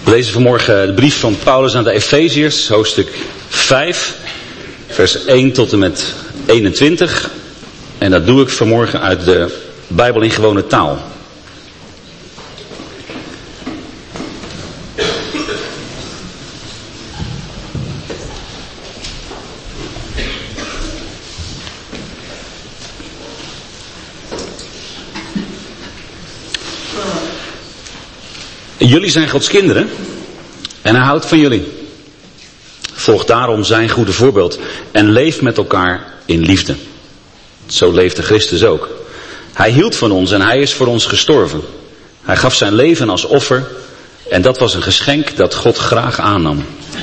We lezen vanmorgen de brief van Paulus aan de Efeziërs, hoofdstuk 5, vers 1 tot en met 21. En dat doe ik vanmorgen uit de Bijbel in gewone taal. Jullie zijn Gods kinderen en hij houdt van jullie. Volg daarom zijn goede voorbeeld en leef met elkaar in liefde. Zo leefde Christus ook. Hij hield van ons en hij is voor ons gestorven. Hij gaf zijn leven als offer en dat was een geschenk dat God graag aannam.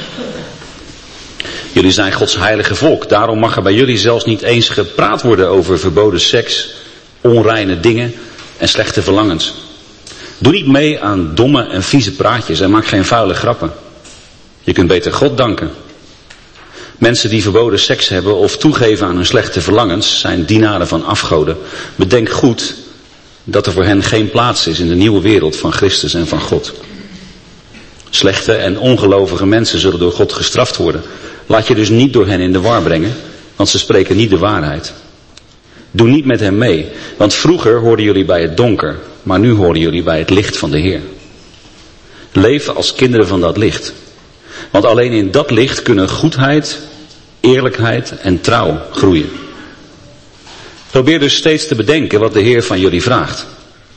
Jullie zijn Gods heilige volk. Daarom mag er bij jullie zelfs niet eens gepraat worden over verboden seks, onreine dingen en slechte verlangens. Doe niet mee aan domme en vieze praatjes en maak geen vuile grappen. Je kunt beter God danken. Mensen die verboden seks hebben of toegeven aan hun slechte verlangens zijn dienaren van afgoden. Bedenk goed dat er voor hen geen plaats is in de nieuwe wereld van Christus en van God. Slechte en ongelovige mensen zullen door God gestraft worden. Laat je dus niet door hen in de war brengen, want ze spreken niet de waarheid. Doe niet met hen mee, want vroeger hoorden jullie bij het donker, maar nu horen jullie bij het licht van de Heer. Leef als kinderen van dat licht. Want alleen in dat licht kunnen goedheid, eerlijkheid en trouw groeien. Probeer dus steeds te bedenken wat de Heer van jullie vraagt.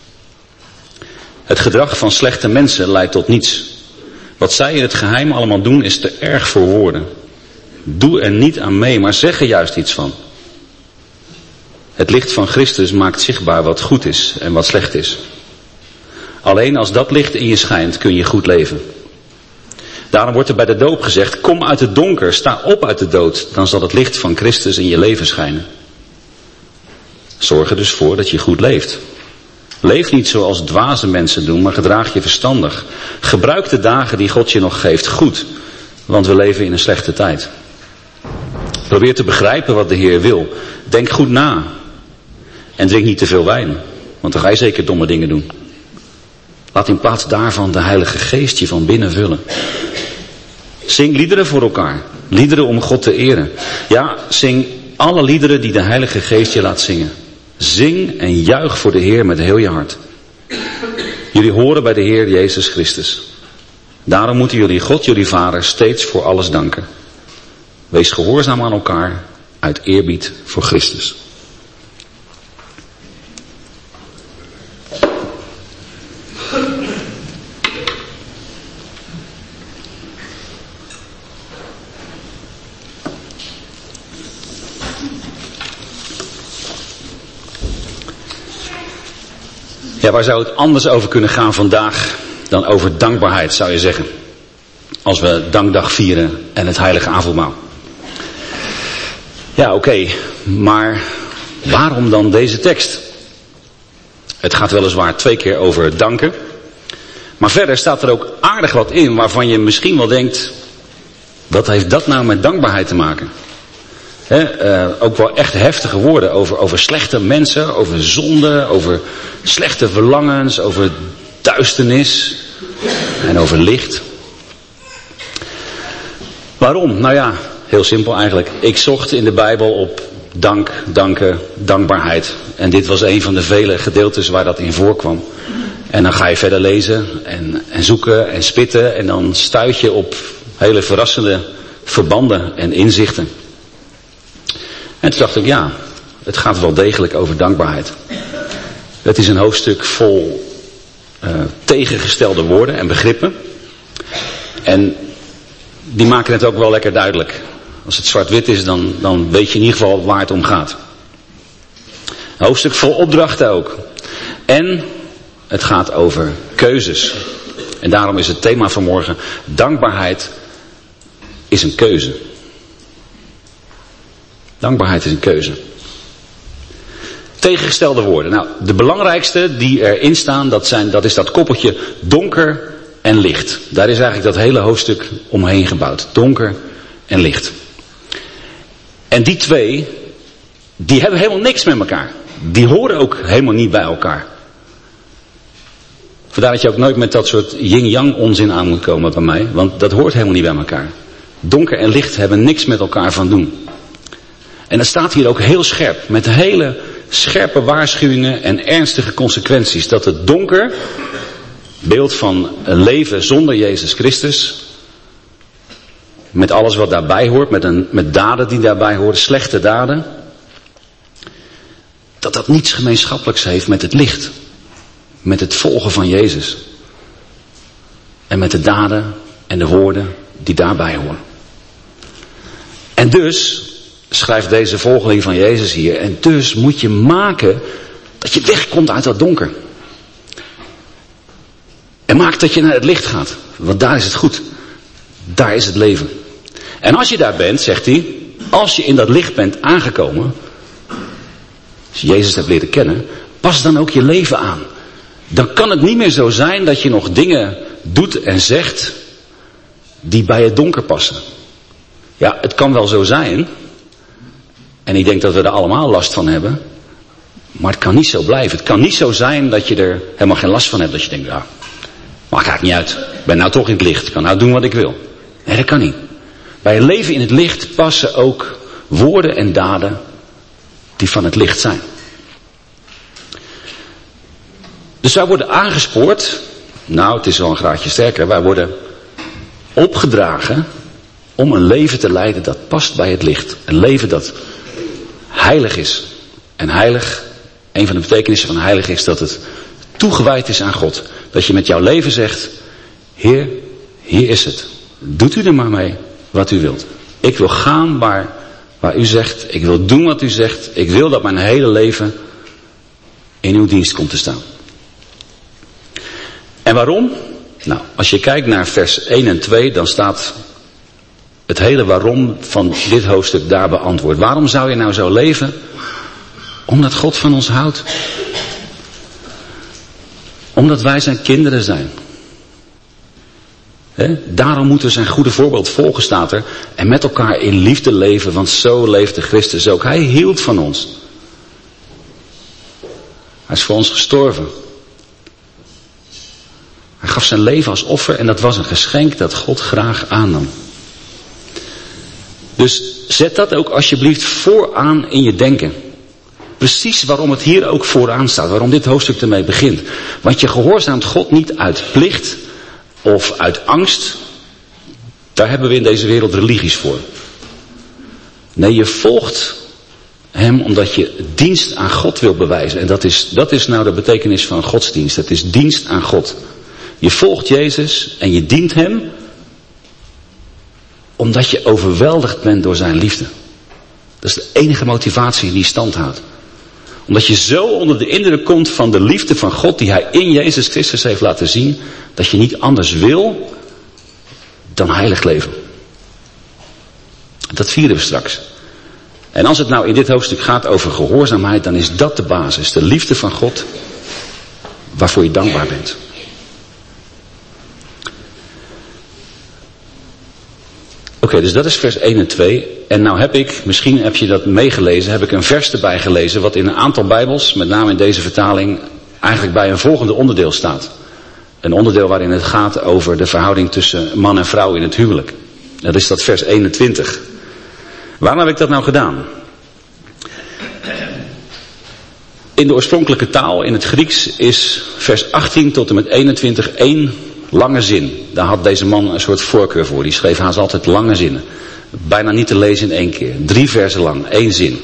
Het gedrag van slechte mensen leidt tot niets. Wat zij in het geheim allemaal doen is te erg voor woorden. Doe er niet aan mee, maar zeg er juist iets van. Het licht van Christus maakt zichtbaar wat goed is en wat slecht is. Alleen als dat licht in je schijnt kun je goed leven. Daarom wordt er bij de doop gezegd, kom uit het donker, sta op uit de dood, dan zal het licht van Christus in je leven schijnen. Zorg er dus voor dat je goed leeft. Leef niet zoals dwaze mensen doen, maar gedraag je verstandig. Gebruik de dagen die God je nog geeft goed, want we leven in een slechte tijd. Probeer te begrijpen wat de Heer wil. Denk goed na. En drink niet te veel wijn, want dan ga je zeker domme dingen doen. Laat in plaats daarvan de Heilige Geest je van binnen vullen. Zing liederen voor elkaar. Liederen om God te eren. Ja, zing alle liederen die de Heilige Geest je laat zingen. Zing en juich voor de Heer met heel je hart. Jullie horen bij de Heer Jezus Christus. Daarom moeten jullie God, jullie Vader, steeds voor alles danken. Wees gehoorzaam aan elkaar uit eerbied voor Christus. Ja, waar zou het anders over kunnen gaan vandaag dan over dankbaarheid, zou je zeggen. Als we dankdag vieren en het heilige avondmaal. Ja, oké, maar waarom dan deze tekst? Het gaat weliswaar 2 keer over danken. Maar verder staat er ook aardig wat in waarvan je misschien wel denkt, wat heeft dat nou met dankbaarheid te maken? Ook wel echt heftige woorden over slechte mensen, over zonde, over slechte verlangens, over duisternis en over licht. Waarom? Nou ja, heel simpel eigenlijk. Ik zocht in de Bijbel op dank, danken, dankbaarheid. En dit was een van de vele gedeeltes waar dat in voorkwam. En dan ga je verder lezen en zoeken en spitten en dan stuit je op hele verrassende verbanden en inzichten. En toen dacht ik, ja, het gaat wel degelijk over dankbaarheid. Het is een hoofdstuk vol tegengestelde woorden en begrippen. En die maken het ook wel lekker duidelijk. Als het zwart-wit is, dan weet je in ieder geval waar het om gaat. Een hoofdstuk vol opdrachten ook. En het gaat over keuzes. En daarom is het thema vanmorgen, dankbaarheid is een keuze. Dankbaarheid is een keuze. Tegengestelde woorden. Nou, de belangrijkste die erin staan, dat is dat koppeltje donker en licht. Daar is eigenlijk dat hele hoofdstuk omheen gebouwd. Donker en licht. En die twee, die hebben helemaal niks met elkaar. Die horen ook helemaal niet bij elkaar. Vandaar dat je ook nooit met dat soort yin-yang onzin aan moet komen bij mij. Want dat hoort helemaal niet bij elkaar. Donker en licht hebben niks met elkaar van doen. En dat staat hier ook heel scherp. Met hele scherpe waarschuwingen en ernstige consequenties. Dat het donker, beeld van een leven zonder Jezus Christus. Met alles wat daarbij hoort. Met daden die daarbij horen. Slechte daden. Dat niets gemeenschappelijks heeft met het licht. Met het volgen van Jezus. En met de daden en de woorden die daarbij horen. En dus, schrijft deze volgeling van Jezus hier, en dus moet je maken dat je wegkomt uit dat donker. En maak dat je naar het licht gaat. Want daar is het goed. Daar is het leven. En als je daar bent, zegt hij, als je in dat licht bent aangekomen, als je Jezus hebt leren kennen, pas dan ook je leven aan. Dan kan het niet meer zo zijn dat je nog dingen doet en zegt die bij het donker passen. Ja, het kan wel zo zijn. En ik denk dat we er allemaal last van hebben. Maar het kan niet zo blijven. Het kan niet zo zijn dat je er helemaal geen last van hebt. Dat je denkt, ja, maakt eigenlijk niet uit. Ik ben nou toch in het licht. Ik kan nou doen wat ik wil. Nee, dat kan niet. Bij een leven in het licht passen ook woorden en daden die van het licht zijn. Dus wij worden aangespoord. Nou, het is wel een graadje sterker. Wij worden opgedragen om een leven te leiden dat past bij het licht. Een leven dat heilig is. En heilig, een van de betekenissen van heilig is dat het toegewijd is aan God. Dat je met jouw leven zegt, Heer, hier is het. Doet u er maar mee wat u wilt. Ik wil gaan waar u zegt. Ik wil doen wat u zegt. Ik wil dat mijn hele leven in uw dienst komt te staan. En waarom? Nou, als je kijkt naar vers 1 en 2, dan staat het hele waarom van dit hoofdstuk daar beantwoord. Waarom zou je nou zo leven? Omdat God van ons houdt. Omdat wij zijn kinderen zijn. Daarom moeten we zijn goede voorbeeld volgen, staat er. En met elkaar in liefde leven, want zo leefde Christus ook. Hij hield van ons. Hij is voor ons gestorven. Hij gaf zijn leven als offer en dat was een geschenk dat God graag aannam. Dus zet dat ook alsjeblieft vooraan in je denken. Precies waarom het hier ook vooraan staat, waarom dit hoofdstuk ermee begint. Want je gehoorzaamt God niet uit plicht of uit angst. Daar hebben we in deze wereld religies voor. Nee, je volgt hem omdat je dienst aan God wil bewijzen. En dat is nou de betekenis van godsdienst. Het is dienst aan God. Je volgt Jezus en je dient hem omdat je overweldigd bent door zijn liefde. Dat is de enige motivatie die stand houdt. Omdat je zo onder de indruk komt van de liefde van God die hij in Jezus Christus heeft laten zien, dat je niet anders wil dan heilig leven. Dat vieren we straks. En als het nou in dit hoofdstuk gaat over gehoorzaamheid, dan is dat de basis. De liefde van God waarvoor je dankbaar bent. Oké, dus dat is vers 1 en 2. En nou heb ik, misschien heb je dat meegelezen, heb ik een vers erbij gelezen wat in een aantal Bijbels, met name in deze vertaling, eigenlijk bij een volgende onderdeel staat. Een onderdeel waarin het gaat over de verhouding tussen man en vrouw in het huwelijk. Dat is dat vers 21. Waarom heb ik dat nou gedaan? In de oorspronkelijke taal, in het Grieks, is vers 18 tot en met 21 één lange zin. Daar had deze man een soort voorkeur voor. Die schreef haast altijd lange zinnen. Bijna niet te lezen in één keer. 3 versen lang, 1 zin.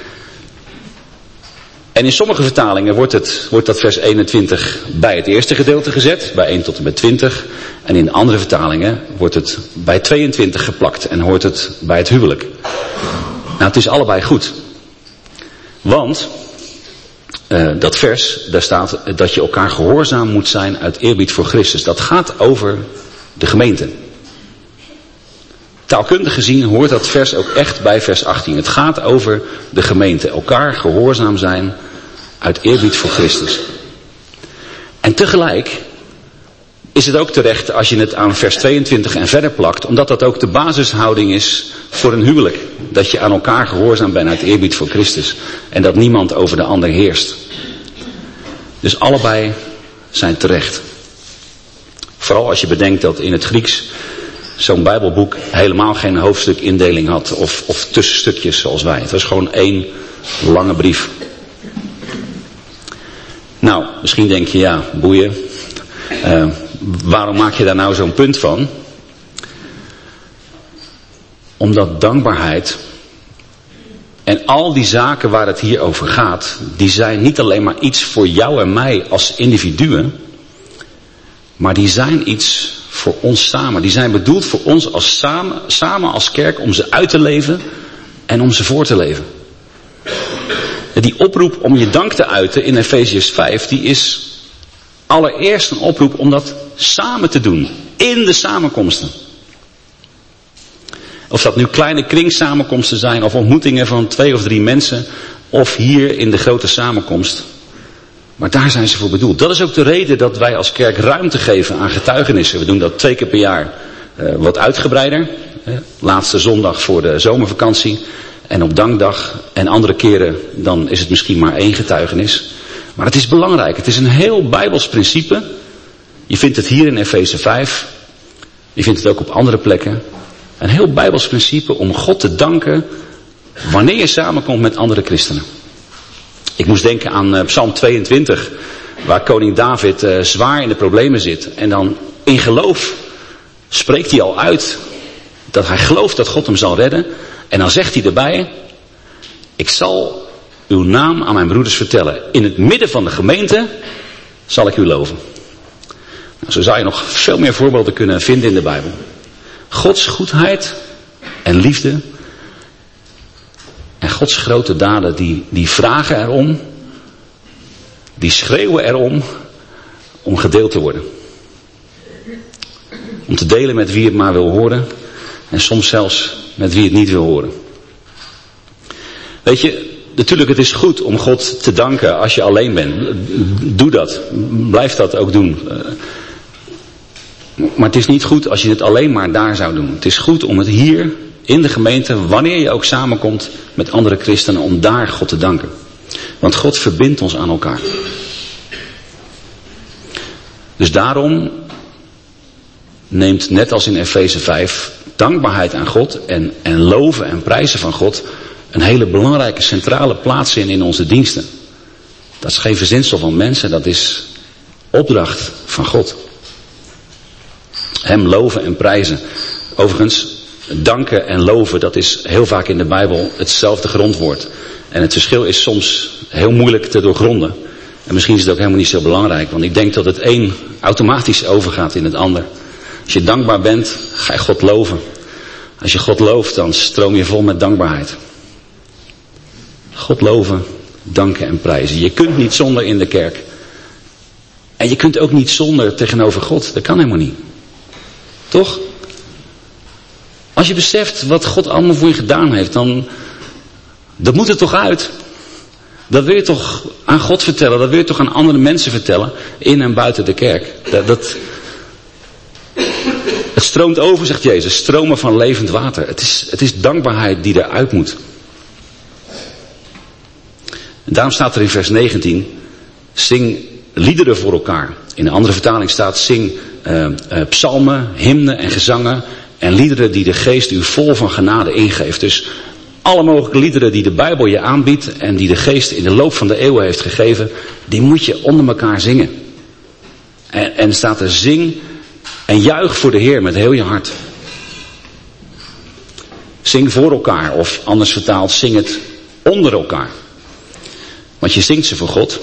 En in sommige vertalingen wordt dat vers 21 bij het eerste gedeelte gezet. Bij 1 tot en met 20. En in andere vertalingen wordt het bij 22 geplakt. En hoort het bij het huwelijk. Nou, het is allebei goed. Want dat vers, daar staat dat je elkaar gehoorzaam moet zijn uit eerbied voor Christus. Dat gaat over de gemeente. Taalkundig gezien hoort dat vers ook echt bij vers 18. Het gaat over de gemeente. Elkaar gehoorzaam zijn uit eerbied voor Christus. En tegelijk is het ook terecht als je het aan vers 22 en verder plakt. Omdat dat ook de basishouding is voor een huwelijk. Dat je aan elkaar gehoorzaam bent uit eerbied voor Christus. En dat niemand over de ander heerst. Dus allebei zijn terecht. Vooral als je bedenkt dat in het Grieks zo'n Bijbelboek helemaal geen hoofdstukindeling had of tussenstukjes zoals wij. Het was gewoon 1 lange brief. Nou, misschien denk je, ja, boeien. Waarom maak je daar nou zo'n punt van? Omdat dankbaarheid en al die zaken waar het hier over gaat, die zijn niet alleen maar iets voor jou en mij als individuen, maar die zijn iets voor ons samen. Die zijn bedoeld voor ons als samen als kerk om ze uit te leven en om ze voor te leven. Die oproep om je dank te uiten in Efeziërs 5, die is allereerst een oproep om dat samen te doen. In de samenkomsten. Of dat nu kleine kringsamenkomsten zijn of ontmoetingen van 2 of 3 mensen. Of hier in de grote samenkomst. Maar daar zijn ze voor bedoeld. Dat is ook de reden dat wij als kerk ruimte geven aan getuigenissen. We doen dat 2 keer per jaar wat uitgebreider. Laatste zondag voor de zomervakantie. En op dankdag en andere keren dan is het misschien maar 1 getuigenis. Maar het is belangrijk. Het is een heel Bijbels principe. Je vindt het hier in Efeze 5. Je vindt het ook op andere plekken. Een heel Bijbels principe om God te danken wanneer je samenkomt met andere christenen. Ik moest denken aan Psalm 22, waar koning David zwaar in de problemen zit. En dan in geloof spreekt hij al uit dat hij gelooft dat God hem zal redden. En dan zegt hij erbij, ik zal uw naam aan mijn broeders vertellen. In het midden van de gemeente zal ik u loven. Nou, zo zou je nog veel meer voorbeelden kunnen vinden in de Bijbel. Gods goedheid en liefde en Gods grote daden, die vragen erom, die schreeuwen erom om gedeeld te worden. Om te delen met wie het maar wil horen en soms zelfs met wie het niet wil horen. Weet je, natuurlijk het is goed om God te danken als je alleen bent. Doe dat, blijf dat ook doen. Maar het is niet goed als je het alleen maar daar zou doen. Het is goed om het hier in de gemeente, wanneer je ook samenkomt met andere christenen, om daar God te danken. Want God verbindt ons aan elkaar. Dus daarom neemt net als in Efeze 5 dankbaarheid aan God en loven en prijzen van God een hele belangrijke centrale plaats in onze diensten. Dat is geen verzinsel van mensen, dat is opdracht van God. Hem loven en prijzen. Overigens, danken en loven, dat is heel vaak in de Bijbel hetzelfde grondwoord. En het verschil is soms heel moeilijk te doorgronden. En misschien is het ook helemaal niet zo belangrijk, want ik denk dat het een automatisch overgaat in het ander. Als je dankbaar bent, ga je God loven. Als je God looft, dan stroom je vol met dankbaarheid. God loven, danken en prijzen. Je kunt niet zonder in de kerk. En je kunt ook niet zonder tegenover God. Dat kan helemaal niet. Toch? Als je beseft wat God allemaal voor je gedaan heeft, dan dat moet er toch uit. Dat wil je toch aan God vertellen. Dat wil je toch aan andere mensen vertellen. In en buiten de kerk. Het stroomt over, zegt Jezus. Stromen van levend water. Het is dankbaarheid die eruit moet. En daarom staat er in vers 19. Zing liederen voor elkaar. In een andere vertaling staat zing psalmen, hymnen en gezangen. En liederen die de geest u vol van genade ingeeft. Dus alle mogelijke liederen die de Bijbel je aanbiedt en die de geest in de loop van de eeuwen heeft gegeven, die moet je onder elkaar zingen. En staat er zing en juich voor de Heer met heel je hart. Zing voor elkaar, of anders vertaald, zing het onder elkaar. Want je zingt ze voor God.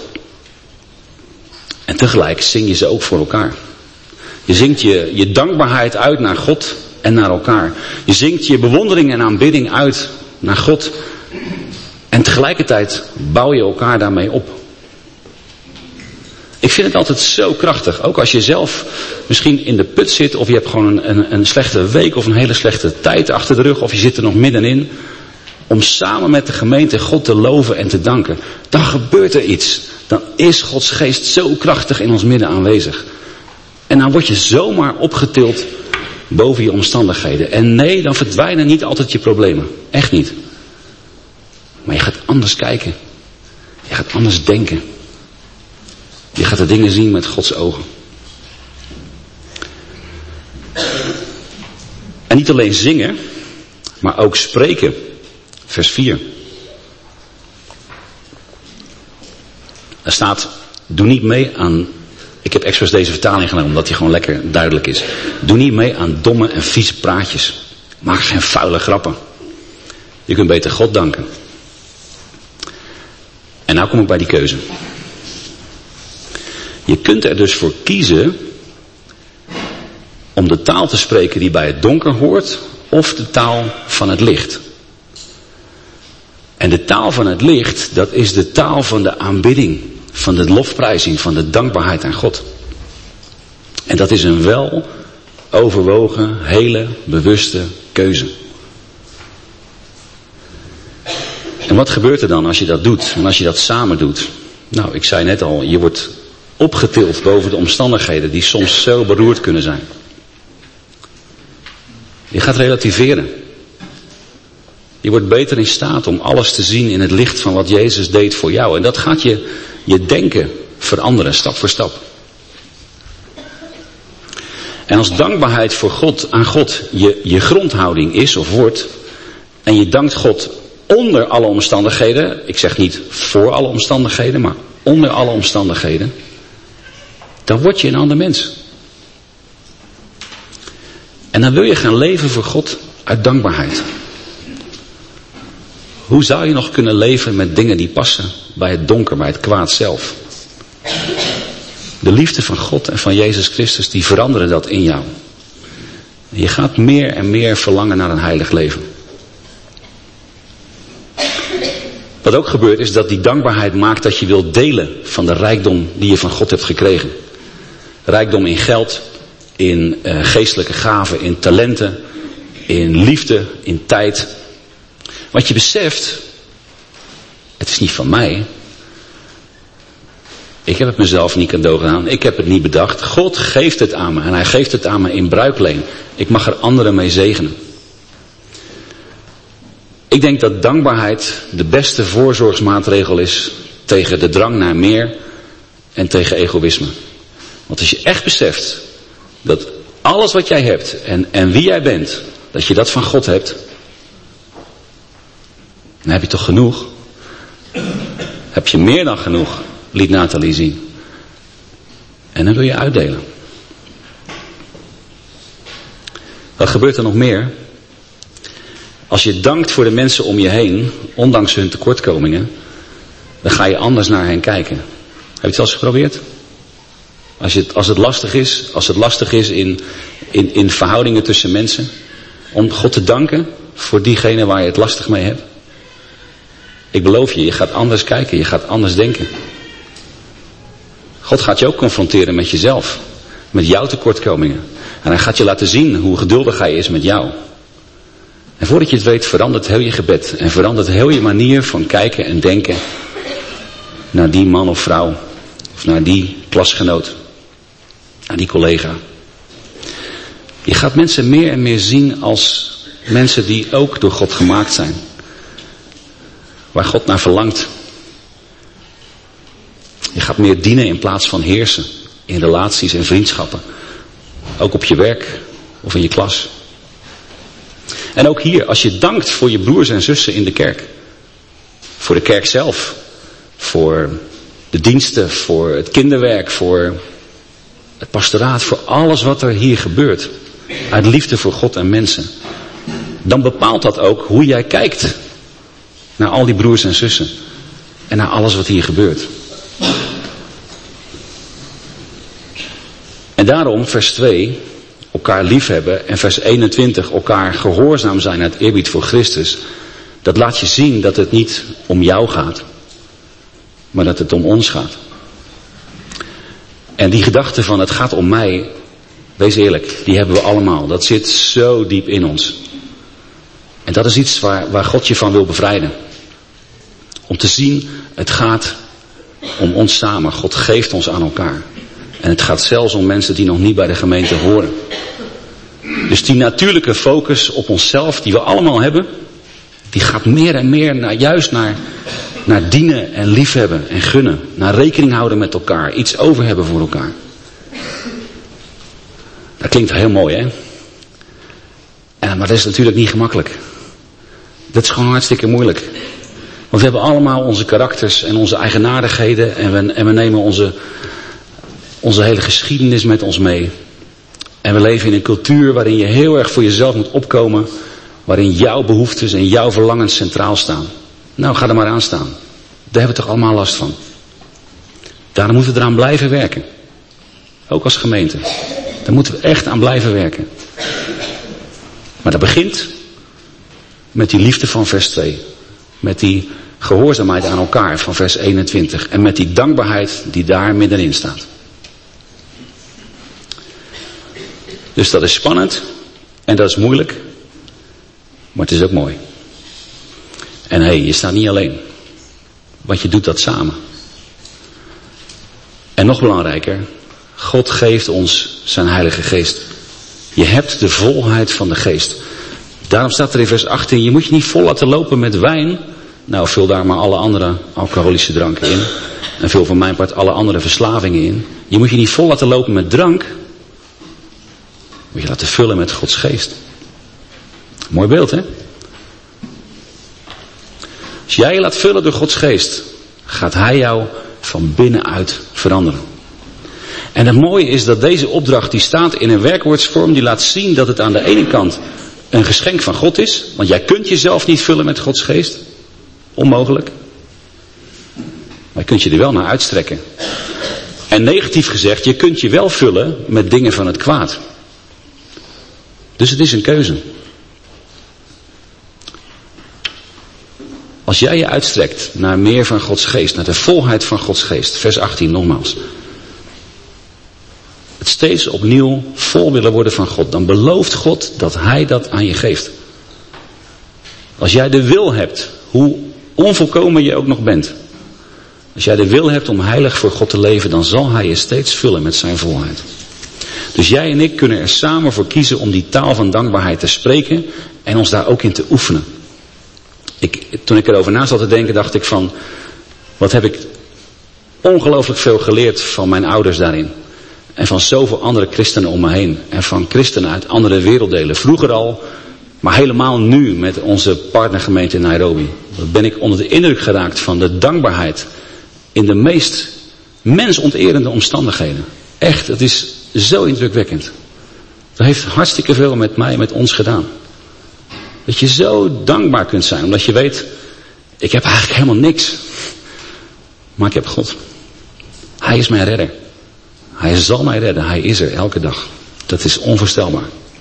En tegelijk zing je ze ook voor elkaar. Je zingt je dankbaarheid uit naar God en naar elkaar. Je zingt je bewondering en aanbidding uit naar God. En tegelijkertijd bouw je elkaar daarmee op. Ik vind het altijd zo krachtig. Ook als je zelf misschien in de put zit. Of je hebt gewoon een slechte week of een hele slechte tijd achter de rug. Of je zit er nog middenin. Om samen met de gemeente God te loven en te danken. Dan gebeurt er iets. Dan is Gods geest zo krachtig in ons midden aanwezig. En dan word je zomaar opgetild boven je omstandigheden. En nee, dan verdwijnen niet altijd je problemen. Echt niet. Maar je gaat anders kijken. Je gaat anders denken. Je gaat de dingen zien met Gods ogen. En niet alleen zingen, maar ook spreken. Vers 4. Er staat, doe niet mee aan... Ik heb expres deze vertaling genomen, omdat die gewoon lekker duidelijk is. Doe niet mee aan domme en vieze praatjes. Maak geen vuile grappen. Je kunt beter God danken. En nou kom ik bij die keuze. Je kunt er dus voor kiezen om de taal te spreken die bij het donker hoort, of de taal van het licht. En de taal van het licht, dat is de taal van de aanbidding, van de lofprijzing, van de dankbaarheid aan God. En dat is een wel overwogen, hele bewuste keuze. En wat gebeurt er dan als je dat doet en als je dat samen doet? Nou, ik zei net al, je wordt opgetild boven de omstandigheden die soms zo beroerd kunnen zijn. Je gaat relativeren. Je wordt beter in staat om alles te zien in het licht van wat Jezus deed voor jou. En dat gaat je denken veranderen, stap voor stap. En als dankbaarheid voor God, aan God je grondhouding is of wordt, en je dankt God onder alle omstandigheden, ik zeg niet voor alle omstandigheden, maar onder alle omstandigheden, dan word je een ander mens. En dan wil je gaan leven voor God uit dankbaarheid. Hoe zou je nog kunnen leven met dingen die passen bij het donker, bij het kwaad zelf? De liefde van God en van Jezus Christus, die veranderen dat in jou. Je gaat meer en meer verlangen naar een heilig leven. Wat ook gebeurt is dat die dankbaarheid maakt dat je wilt delen van de rijkdom die je van God hebt gekregen. Rijkdom in geld, in geestelijke gaven, in talenten, in liefde, in tijd. Want je beseft, het is niet van mij. Ik heb het mezelf niet cadeau gedaan. Ik heb het niet bedacht. God geeft het aan me. En hij geeft het aan me in bruikleen. Ik mag er anderen mee zegenen. Ik denk dat dankbaarheid de beste voorzorgsmaatregel is tegen de drang naar meer en tegen egoïsme. Want als je echt beseft dat alles wat jij hebt en wie jij bent, dat je dat van God hebt, dan heb je toch genoeg? Heb je meer dan genoeg, liet Nathalie zien. En dan wil je uitdelen. Wat gebeurt er nog meer? Als je dankt voor de mensen om je heen, ondanks hun tekortkomingen, dan ga je anders naar hen kijken. Heb je het wel eens geprobeerd? Als het lastig is in verhoudingen tussen mensen, om God te danken voor diegene waar je het lastig mee hebt. Ik beloof je, je gaat anders kijken, je gaat anders denken. God gaat je ook confronteren met jezelf, met jouw tekortkomingen. En hij gaat je laten zien hoe geduldig hij is met jou. En voordat je het weet, verandert heel je gebed. En verandert heel je manier van kijken en denken naar die man of vrouw. Of naar die klasgenoot. Naar die collega. Je gaat mensen meer en meer zien als mensen die ook door God gemaakt zijn. Waar God naar verlangt. Je gaat meer dienen in plaats van heersen. In relaties en vriendschappen. Ook op je werk of in je klas. En ook hier, als je dankt voor je broers en zussen in de kerk. Voor de kerk zelf. Voor de diensten, voor het kinderwerk, voor het pastoraat, voor alles wat er hier gebeurt. Uit liefde voor God en mensen. Dan bepaalt dat ook hoe jij kijkt naar al die broers en zussen. En naar alles wat hier gebeurt. En daarom, vers 2, elkaar liefhebben. En vers 21, elkaar gehoorzaam zijn uit eerbied voor Christus. Dat laat je zien dat het niet om jou gaat. Maar dat het om ons gaat. En die gedachte van het gaat om mij, wees eerlijk, die hebben we allemaal. Dat zit zo diep in ons. En dat is iets waar God je van wil bevrijden. Om te zien, het gaat om ons samen. God geeft ons aan elkaar. En het gaat zelfs om mensen die nog niet bij de gemeente horen. Dus die natuurlijke focus op onszelf die we allemaal hebben, die gaat meer en meer juist naar Naar dienen en liefhebben en gunnen. Naar rekening houden met elkaar. Iets over hebben voor elkaar. Dat klinkt heel mooi, hè? Maar dat is natuurlijk niet gemakkelijk. Dat is gewoon hartstikke moeilijk. Want we hebben allemaal onze karakters en onze eigenaardigheden. En we nemen onze hele geschiedenis met ons mee. En we leven in een cultuur waarin je heel erg voor jezelf moet opkomen. Waarin jouw behoeftes en jouw verlangens centraal staan. Nou, ga er maar aan staan. Daar hebben we toch allemaal last van. Daarom moeten we eraan blijven werken. Ook als gemeente. Daar moeten we echt aan blijven werken. Maar dat begint met die liefde van vers 2. Met die gehoorzaamheid aan elkaar van vers 21. En met die dankbaarheid die daar middenin staat. Dus dat is spannend. En dat is moeilijk. Maar het is ook mooi. En je staat niet alleen. Want je doet dat samen. En nog belangrijker. God geeft ons zijn Heilige Geest. Je hebt de volheid van de Geest. Daarom staat er in vers 18. Je moet je niet vol laten lopen met wijn. Nou, vul daar maar alle andere alcoholische dranken in. En vul van mijn part alle andere verslavingen in. Je moet je niet vol laten lopen met drank. Moet je laten vullen met Gods Geest. Mooi beeld, hè? Als jij je laat vullen door Gods Geest, gaat Hij jou van binnenuit veranderen. En het mooie is dat deze opdracht die staat in een werkwoordsvorm die laat zien dat het aan de ene kant een geschenk van God is. Want jij kunt jezelf niet vullen met Gods Geest. Onmogelijk. Maar je kunt je er wel naar uitstrekken. En negatief gezegd, je kunt je wel vullen met dingen van het kwaad. Dus het is een keuze. Als jij je uitstrekt naar meer van Gods Geest, naar de volheid van Gods Geest, vers 18 nogmaals. Het steeds opnieuw vol willen worden van God, dan belooft God dat Hij dat aan je geeft. Als jij de wil hebt, hoe onvolkomen je ook nog bent. Als jij de wil hebt om heilig voor God te leven, dan zal Hij je steeds vullen met zijn volheid. Dus jij en ik kunnen er samen voor kiezen om die taal van dankbaarheid te spreken en ons daar ook in te oefenen. Toen ik erover na zat te denken, dacht ik van, wat heb ik ongelooflijk veel geleerd van mijn ouders daarin. En van zoveel andere christenen om me heen. En van christenen uit andere werelddelen. Vroeger al, maar helemaal nu met onze partnergemeente in Nairobi. Dan ben ik onder de indruk geraakt van de dankbaarheid in de meest mensonterende omstandigheden. Echt, het is zo indrukwekkend. Dat heeft hartstikke veel met mij, met ons gedaan. Dat je zo dankbaar kunt zijn, omdat je weet, ik heb eigenlijk helemaal niks. Maar ik heb God. Hij is mijn redder. Hij zal mij redden. Hij is er elke dag. Dat is onvoorstelbaar.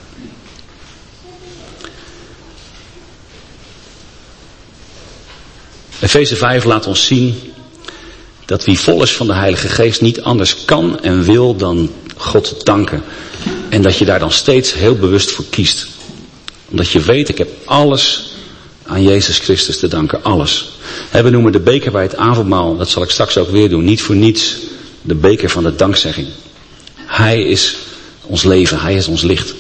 Efeze 5 laat ons zien dat wie vol is van de Heilige Geest niet anders kan en wil dan God danken. En dat je daar dan steeds heel bewust voor kiest. Omdat je weet, ik heb alles aan Jezus Christus te danken. Alles. We noemen de beker bij het avondmaal, dat zal ik straks ook weer doen, niet voor niets de beker van de dankzegging. Hij is ons leven, Hij is ons licht.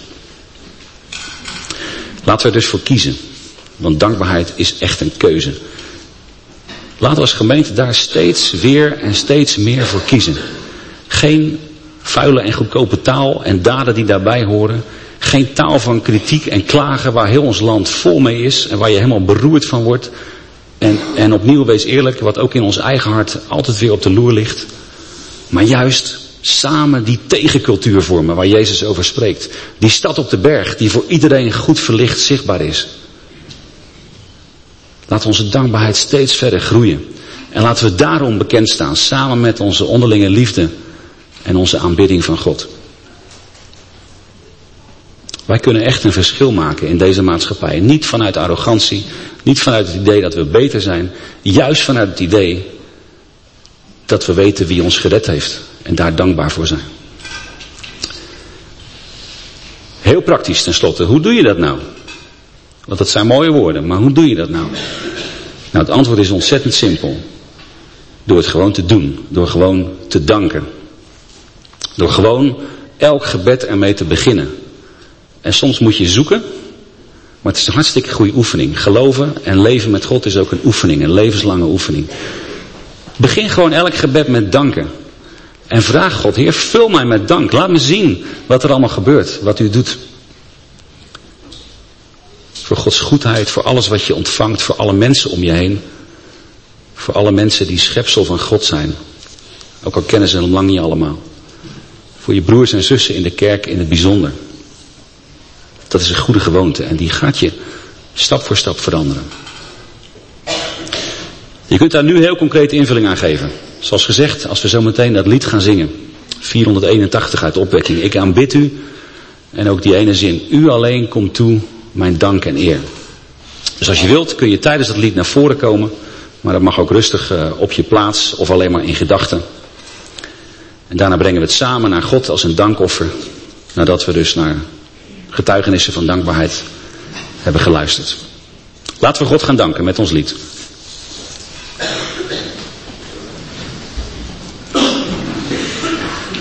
Laten we er dus voor kiezen. Want dankbaarheid is echt een keuze. Laten we als gemeente daar steeds weer en steeds meer voor kiezen. Geen vuile en goedkope taal en daden die daarbij horen. Geen taal van kritiek en klagen waar heel ons land vol mee is en waar je helemaal beroerd van wordt. En opnieuw, wees eerlijk, wat ook in ons eigen hart altijd weer op de loer ligt. Maar juist samen die tegencultuur vormen waar Jezus over spreekt. Die stad op de berg die voor iedereen goed verlicht zichtbaar is. Laten onze dankbaarheid steeds verder groeien. En laten we daarom bekend staan, samen met onze onderlinge liefde en onze aanbidding van God. Wij kunnen echt een verschil maken in deze maatschappij. Niet vanuit arrogantie, niet vanuit het idee dat we beter zijn. Juist vanuit het idee dat we weten wie ons gered heeft en daar dankbaar voor zijn. Heel praktisch tenslotte, hoe doe je dat nou? Want dat zijn mooie woorden, maar hoe doe je dat nou? Nou, het antwoord is ontzettend simpel. Door het gewoon te doen, door gewoon te danken. Door gewoon elk gebed ermee te beginnen. En soms moet je zoeken, Maar het is een hartstikke goede oefening. Geloven en leven met God is ook een oefening, een levenslange oefening. Begin gewoon elk gebed met danken. En vraag God, Heer, vul mij met dank. Laat me zien wat er allemaal gebeurt, wat u doet. Voor Gods goedheid, voor alles wat je ontvangt, voor alle mensen om je heen. Voor alle mensen die schepsel van God zijn. Ook al kennen ze hem lang niet allemaal. Voor je broers en zussen in de kerk in het bijzonder. Dat is een goede gewoonte en die gaat je stap voor stap veranderen. Je kunt daar nu heel concrete invulling aan geven. Zoals gezegd, als we zo meteen dat lied gaan zingen. 481 uit de opwekking. Ik aanbid u. En ook die ene zin. U alleen komt toe mijn dank en eer. Dus als je wilt kun je tijdens dat lied naar voren komen. Maar dat mag ook rustig op je plaats of alleen maar in gedachten. En daarna brengen we het samen naar God als een dankoffer. Nadat we dus naar getuigenissen van dankbaarheid hebben geluisterd. Laten we God gaan danken met ons lied.